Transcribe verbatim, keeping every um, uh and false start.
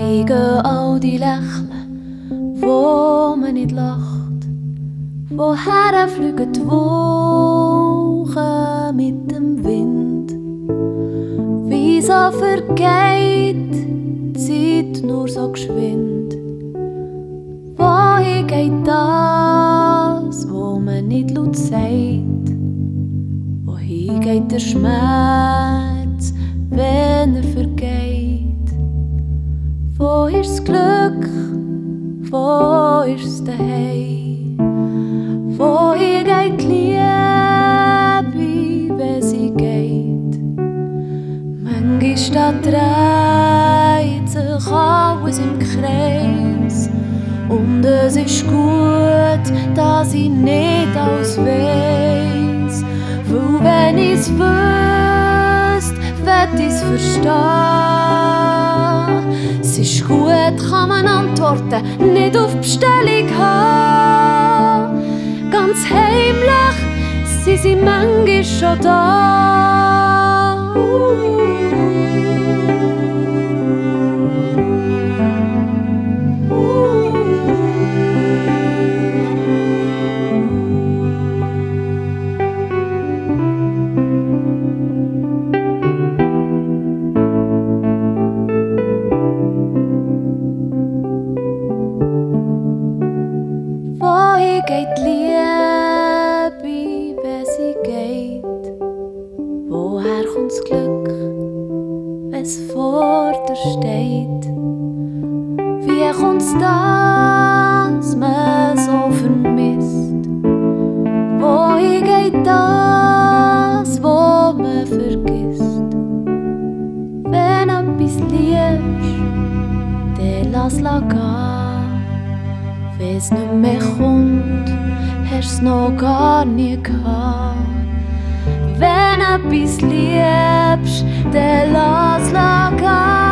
gehen all die Lächeln, wo man nicht lacht. Woher fliegen die Wolken mit dem Wind? Wieso vergeht die Zeit nur so geschwind? Wohin geht das, wo man nicht laut sagt? Wohin geht der Schmerz, wenn er vergeht? Wo ist das Glück, wo ist es daheim? Wohin geht die Liebe, wenn sie geht? Manchmal dreht sich alles im Kreis. Und es ist gut, dass ich nicht alles weiss. Weil wenn ich's wüsst, würd ich's verstehen. Es ist gut, kann man Antworten nicht auf Bestellung haben. Ganz heimlich sind sie manchmal schon da. Wohin geht die Liebe, wenn sie geht? Woher kommt das Glück, wenn's vor dir steht? Wie kommt's, dass man so vermisst? Wohin geht das, wo man vergisst? Wenn etwas liebst, dann lass gehen. Wenn's nicht mehr kommt, hast du's noch gar nie gehabt. Wenn etwas liebst, dann lass gehen.